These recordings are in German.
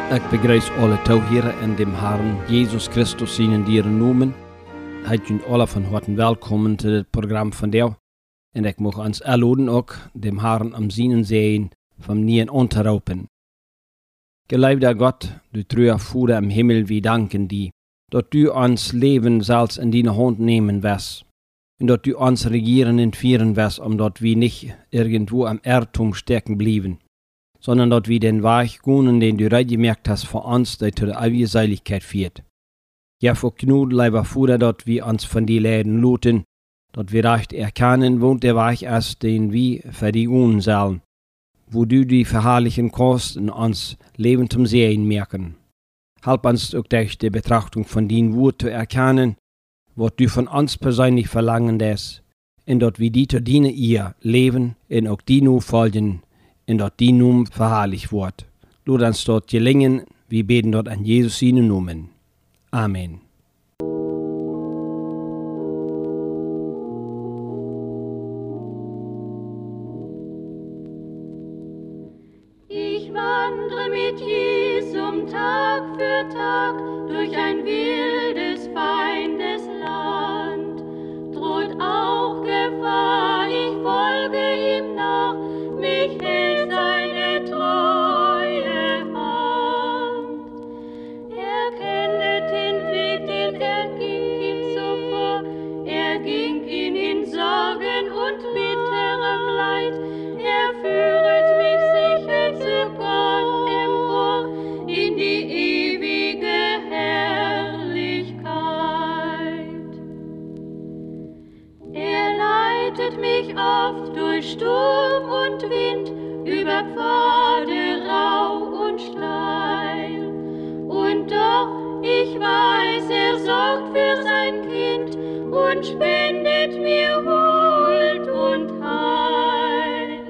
Ik begrüße alle toehieren in dem Herrn Jesus Christus in dieren noemen. Heet jullie alle van harte welkom to het programma van jou. En ik mag ons aanloden ook dem Herrn am Zinnen sehen, vom Nien unterropen. Geliebter Gott, du treuer Vater im Himmel, wir danken dir, dass du uns Leben selbst in deine Hand nehmen wirst. Und dass du uns regieren und führen wirst, dass wir nicht irgendwo am Irrtum stecken blieben, sondern dass wir den Weg gehen, den du gemerkt hast für uns, der zu der ewigen Seligkeit führt. Ja, für Gnade, lieber Vater, dass wir uns von dir leiden lassen, dass wir recht erkennen, wo der Weg ist, den wir für die gehen sollen, wo du die verherrlichen kannst und uns Leben zum Sehen merken. Help uns auch durch die Betrachtung von deinem Wort zu erkennen, was du von uns persönlich verlangen lässt, und dass wir die zu dienen ihr leben und auch die nur folgen, und dass die Namen verherrlicht wird. Lass uns dort gelingen, wir beten dort an Jesus seinen Namen. Amen. Ich wandre mit Jesum Tag für Tag durch ein wildes Feindesland. Droht auch Gefahr, ich folge ihm nach, mich hält seine treue Hand. Er kennet den Weg, den er ging ihm zuvor, er ging ihn in Sorgen und bitterem Leid, er führet mich sicher zu Gott empor, in die ewige Herrlichkeit. Er leitet mich oft durch Sturm und Wind, über Pfade rau und steil. Und doch, ich weiß, er sorgt für sein Kind und spendet mir Huld und Heil.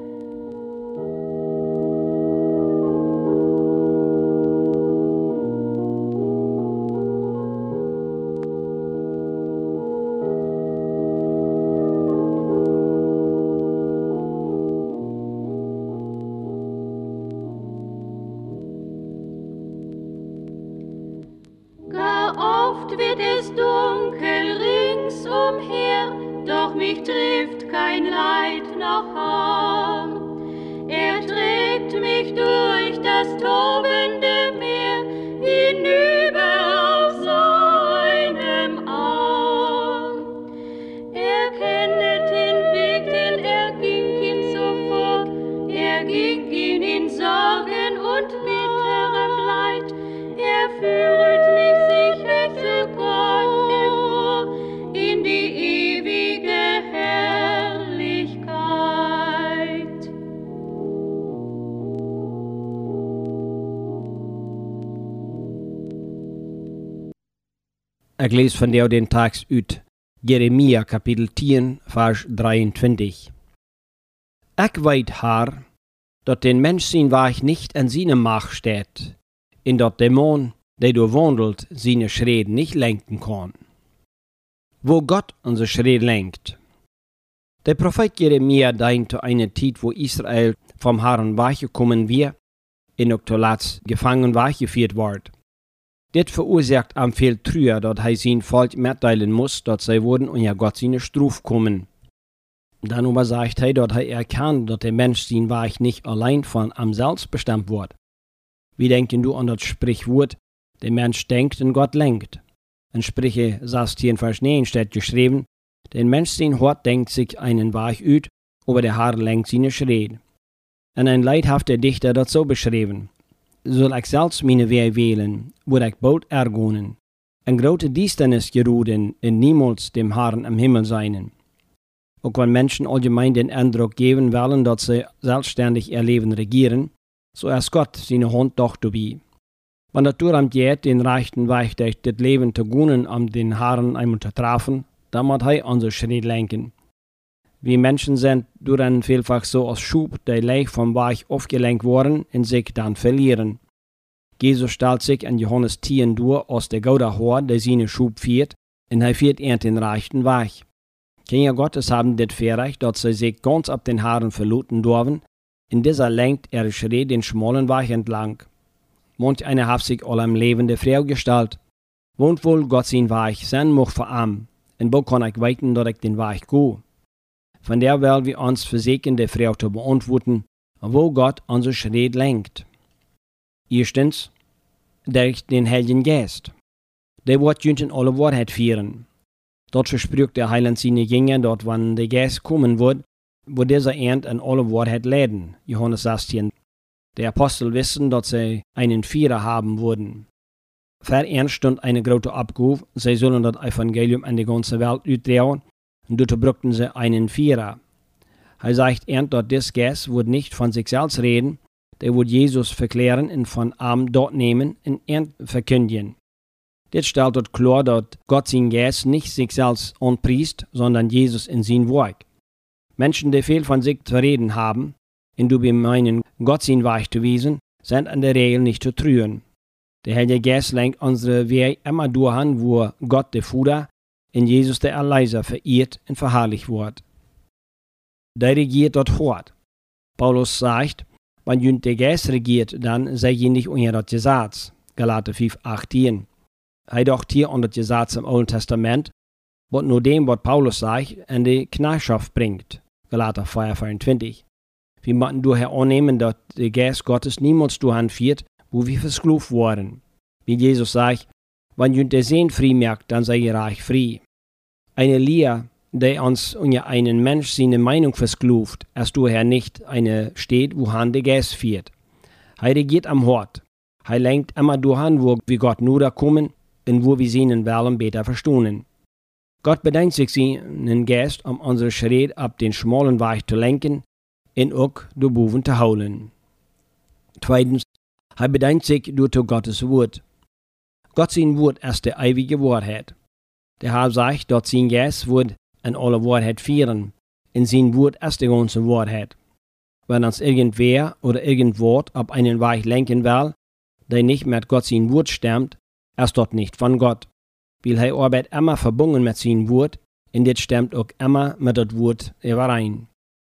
Gar oft wird es dunkel ringsumher, doch mich trifft kein Leid noch Harm. Er trägt mich durch das tobende Meer, hinüber auf seinem Arm. Er kennet den Weg, den er ging ihm zuvor, er ging ihn in Sorgen und bitterem Leid, er führet mich sicher zu Gott empor, in die ewige Herrlichkeit. Ik lees van jou den tekst uit Jeremia kapitel 10, vers 23. Ik weet, Herr, dat den Mensch zijn Weg nicht in seine Macht steht, in dat der Mann, der du wandelt, seine Schritte nicht lenken kann. Wo Gott unsere Schritte lenkt. Der Prophet Jeremia denkt an eine Zeit, wo Israel vom Herrn weggekommen wird und auch zuletzt gefangen weggeführt wird. Das verursacht am viel Trüher, dass er sein Volk mitteilen muss, dass sie wurden unter Gott seine Struf kommen. Dann aber sagt er, dass er erkennt, dass der Mensch sein Weg nicht allein von am selbst bestimmt wird. Wie denken du an das Sprichwort, der Mensch denkt und Gott lenkt? In Sprüche 16, Vers 9 steht geschrieben, der Mensch sein Hort denkt sich einen Weg aus, aber der Herr lenkt seine Schritte. Und ein leidhafter Dichter hat das so beschrieben: Soll ich selbst meine Weg wählen, würde ich bald ergonen, ein große Distanz geruden und niemals dem Herrn im Himmel seien. Auch wenn Menschen allgemein den Eindruck geben wollen, dass sie selbstständig ihr Leben regieren, so ist Gott seine Hand doch dabei. Wenn das darum geht, den rechten Weg durch das Leben zu gehen, um den Herrn einmal zu treffen, dann muss er unsere Schritte lenken. Wir Menschen sind daran vielfach so als Schub, die leicht vom Weg aufgelenkt worden und sich dann verlieren. Jesus stellt sich in Johannes 10 durch als der gute Herr, der seine Schub führt, und er führt den rechten Weg. Kinder Gottes haben das Verrecht, dass sie sich ganz auf den Herrn verlassen dürfen, in dieser lenkt ihre Schritte den schmalen Weg entlang. Manch einer hat sich allem lebende Frau gestellt. Wohnt wohl Gott sein Weg sein mag für am, und wo kann ich weiten, dass ich den Weg gehe. Von der will wir uns versuchen, die Frau zu beantworten, wo Gott unser Schritt lenkt. Erstens, durch den Heiligen Geist. Der wird uns in alle Wahrheit führen. Dort verspricht der Heiland seine Jünger, dort wann der Geist kommen wird, wo dieser Ernst in alle Wahrheit leiden. Johannes 16. Die Apostel wissen, dass sie einen Führer haben würden. Für Ernst stund eine große Abgabe, sie sollen das Evangelium an die ganze Welt uittragen, und dort brauchten sie einen Führer. Er sagt Ernst, dass dieser Geist wird nicht von sich selbst reden, der wird Jesus verklären und von ihm dort nehmen und Ernst verkündigen. Das stellt dort klar, dass Gott sein Geist nicht sich selbst anpriest, sondern Jesus in sein Werk. Menschen, die viel von sich zu reden haben, und du meinen, Gott sein Weg zu wiesen, sind in der Regel nicht zu trüben. Der Heilige Geist lenkt unsere Weg immer dahin, wo Gott der Vater in Jesus der Erlöser verehrt und verherrlicht wird. Der regiert dort fort. Paulus sagt, wenn der Geist regiert, dann sei je nicht unter das Gesetz. Galater 5,18. Er doch hier unter das Gesetz im Alten Testament, was nur dem, was Paulus sagt, in die Knechtschaft bringt. Galater 4,24. Wir müssen daher annehmen, dass der Geist Gottes niemals dahin führt, wo wir versklavt wurden. Wie Jesus sagt, wenn ihr der Sehn frei merkt, dann seid ihr reich frei. Eine Lehre, die uns unter einen Mensch seine Meinung versklavt, ist daher nicht eine steht, wohin der Geist führt. Er regiert am Hort. Er lenkt immer dahin, wo wir Gott nur kommen und wo wir seinen Willen besser verstehen. Gott bedankt sich seinen Geist, um unsere Schritt ab den schmalen Weg zu lenken und auch die Boven zu holen. Zweitens, er bedankt sich durch Gottes Wort. Gott sein Wort ist die ewige Wahrheit. Der Herr sagt, dass sein Geist wird in alle Wahrheit führen. In sein Wort ist die ganze Wahrheit. Wenn uns irgendwer oder irgendwort auf einen Weg lenken will, der nicht mit Gott sein Wort stimmt, ist dort nicht von Gott. Weil er arbeitet immer verbunden mit sein Wort, und das stimmt auch immer mit das Wort überein.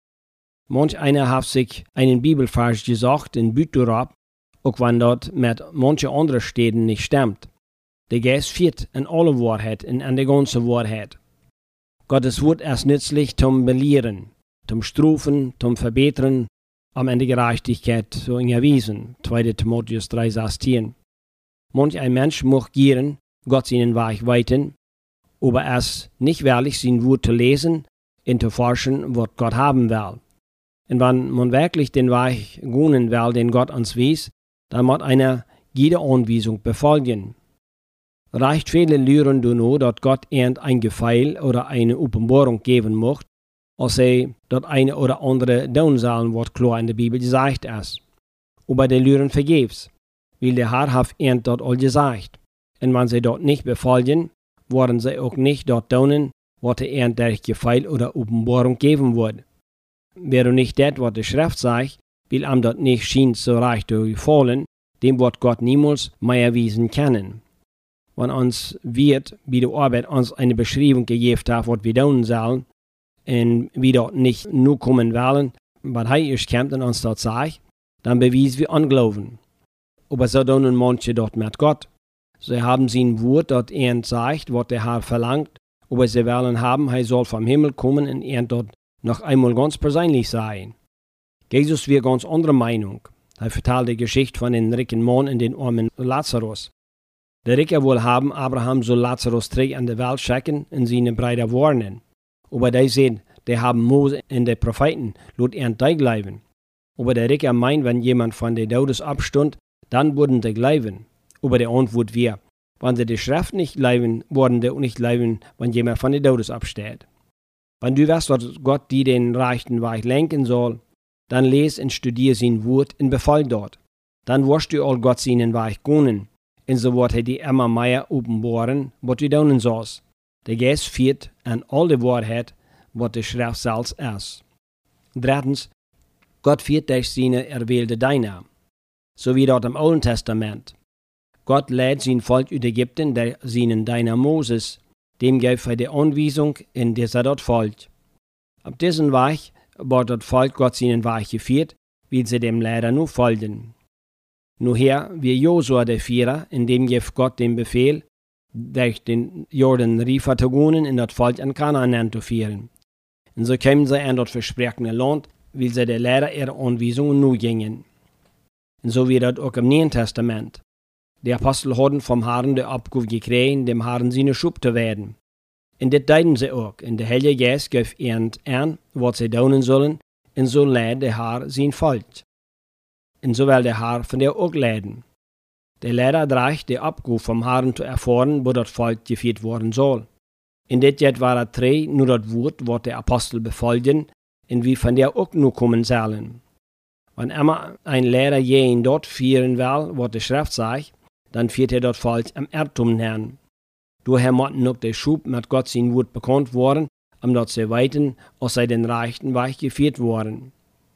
Manch einer hat sich einen Bibelvers gesagt in Büterab, auch wenn dort mit manchen anderen Städten nicht stimmt. Der Geist führt in alle Wahrheit und in die ganze Wahrheit. Gottes Wort ist nützlich zum Belehren, zum Strufen, zum Verbessern, um in die Gerechtigkeit zu erwiesen. 2. Timotheus 3,16. Manch ein Mensch mag gieren, Gott seinen Weg weiten, aber es nicht wirklich sein Wort zu lesen und zu forschen, was Gott haben will. Und wenn man wirklich den Weg gehen will, den Gott uns wies, dann muss einer jede Anweisung befolgen. Reicht viele Lehren nur, dass Gott ein Gefeil oder eine Offenbarung geben möchte, als sie dort eine oder andere tun sollen, was klar in der Bibel gesagt ist. Aber die Lehren vergebens, weil der Herr hat dort all gesagt. Und wenn sie dort nicht befolgen, werden sie auch nicht dort tun, was der durch Gefeil oder Offenbarung geben wird. Wer nicht das, was die Schrift sagt, will ihm dort nicht schien so reich zu gefallen, dem wird Gott niemals mehr erwiesen können. Wenn uns wird, wie die Arbeit uns eine Beschreibung gegeben hat, was wir tun sollen, und wir dort nicht nur kommen wollen, was er erst kommt und uns dort sagt, dann bewiesen wir Unglauben. Aber so tun manche dort mit Gott. Sie haben sein Wort, dort sagt, was der Herr verlangt, aber sie wollen haben, er soll vom Himmel kommen und dort noch einmal ganz persönlich sein. Jesus wird ganz andere Meinung. Er vertelt die Geschichte von den reichen Mann und den armen Lazarus. Der Reiche will haben, Abraham soll Lazarus zurück an die Welt schicken und seine Brüder warnen. Aber die sehen, die haben Mose und die Propheten, laut ihren Teig bleiben. Aber der Reiche meint, wenn jemand von den Todes abstund, dann würden die bleiben. Aber die Antwort wäre, wenn sie die Schrift nicht bleiben, würden die auch nicht bleiben, wenn jemand von den Todes absteht. Wenn du weißt, dass Gott dir den rechten Weg lenken soll, dann les und studier sein Wort und befolg dort. Dann wirst du all Gott seinen Weg gehen. Und so wird er dir immer mehr offenbaren, was du tun sollst. Der Geist führt an all die Wahrheit, was die Schrift selbst ist. Drittens, Gott führt durch seine erwählte Diener. So wie dort im Alten Testament. Gott lädt sein Volk aus Ägypten durch seinen Diener Moses, dem gibt er die Anweisung, in der er dort folgt. Auf diesem Weg wird das Volk Gott seinen Weg geführt, wie sie dem leider nur folgen. Nu her, wie Josua der Vierer, in dem gef Gott den Befehl, durch den Jordan riefer zu gehen in das Volk an Kanaan zu führen. Und so kämen sie an das versprochene Land, weil sie der Lehrer ihre Anweisungen nu gingen. Und so wie das auch im Neuen Testament. Die Apostel hatten vom Herrn der Abgabe gekriegt, dem Herrn seine Schub zu werden. Und das deuten sie auch. Und der Heilige Geist gab ihnen an, was sie tun sollen, und so leidet der Herr sein Volk. Und so will der Herr von der auch leiden. Der Lehrer dreigt die Abgabe vom Herrn zu erfahren, wo das Volk geführt worden soll. In det Jet war das 3 nur das Wort, was der Apostel befolgen, und wie von der auch nur kommen sollen. Wenn immer ein Lehrer jeden dort führen will, was die Schrift sagt, dann führt das Volk am Irrtum hin. Daher mussten noch der Schub mit Gott sein Wort bekannt worden, dass sie weiten, als sie den rechten Weg geführt wurden.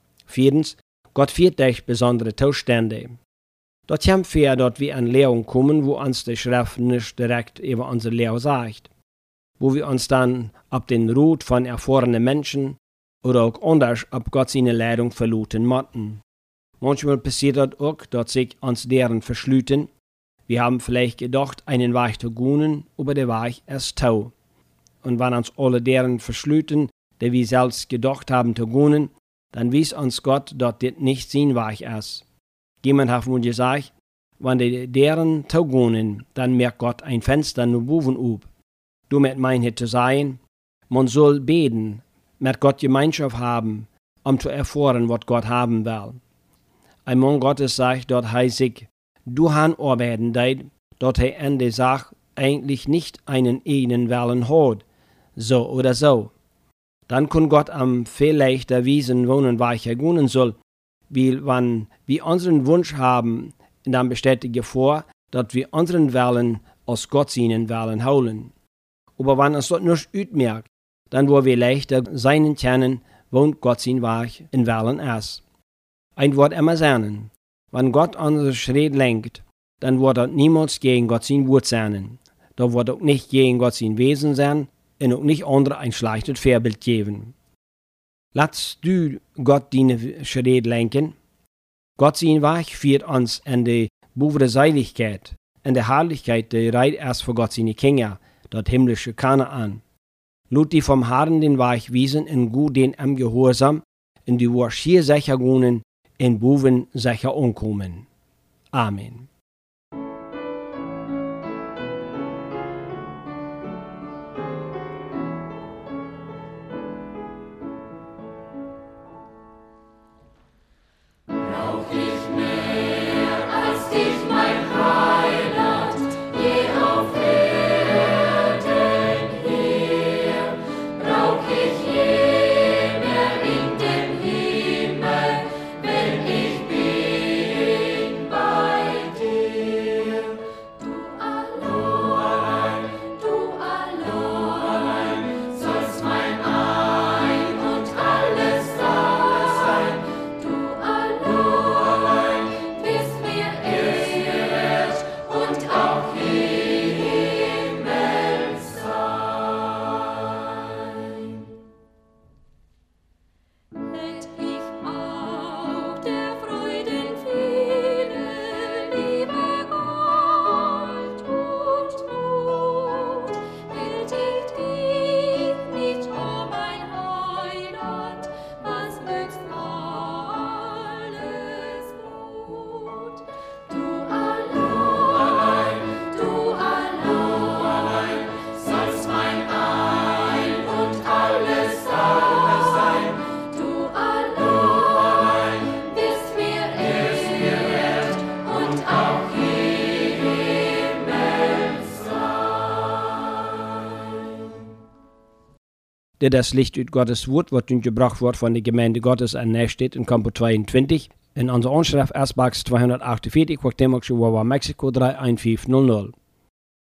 4. Gott führt durch besondere Zustände. Dort kommt wir, dass wir an Lehrung kommen, wo uns die Schrift nicht direkt über unsere Lehre sagt. Wo wir uns dann ab den Rut von erfahrenen Menschen oder auch anders ab Gott seine Leitung verluten mussten. Manchmal passiert das auch, dass sich uns deren verschlüten. Wir haben vielleicht gedacht, einen Weg zu gehen, aber der Weg ist tau. Und wenn uns alle deren verschlüten, die wir selbst gedacht haben zu gehen, dann wies uns Gott, dass das nicht sein Weg ist. Jemand hat mir gesagt, wenn die deren zu gehen, dann merkt Gott ein Fenster nur boven up. Du mit meinen zu sagen, man soll beten, mit Gott Gemeinschaft haben, zu erfahren, was Gott haben will. Ein Mann Gottes sagt, dass er sich du han arbeiten deit, dass er an der Sache eigentlich nicht einen eigenen Willen hat, so oder so. Dann kann Gott am viel leichter wiesen, wohin er gehen soll, weil wenn wir unseren Wunsch haben, dann besteht die Gefahr, dass wir unseren Willen aus Gott seinen Willen holen. Aber wenn uns das nicht utmerkt, dann wollen wir leichter seinen kennen, wo Gott sein Weg in Willen ist. Ein Wort immer sagen, wenn Gott unsere Schritt lenkt, dann wird das niemals gegen Gott sein Wort sein. Da wird auch nicht gegen Gott sein Wesen sein und auch nicht andere ein schlechtes Vorbild geben. Lass du Gott deine Schritt lenken. Gott sein Weg führt uns in die bovere Seiligkeit, in der Herrlichkeit, die reit erst für Gott seine Kinder, das himmlische Kanaan. Lut die vom Herrn den Weg wiesen in gut den am Gehorsam, in die wir schier sicher gehen, in boven sicher umkommen. Amen. Der das Licht ut Gottes Wort, was nun gebracht wird von der Gemeinde Gottes an steht in Kampo 22, in unserer Anschrift Erstbachs 248, Quackdemox, Mexiko 31500.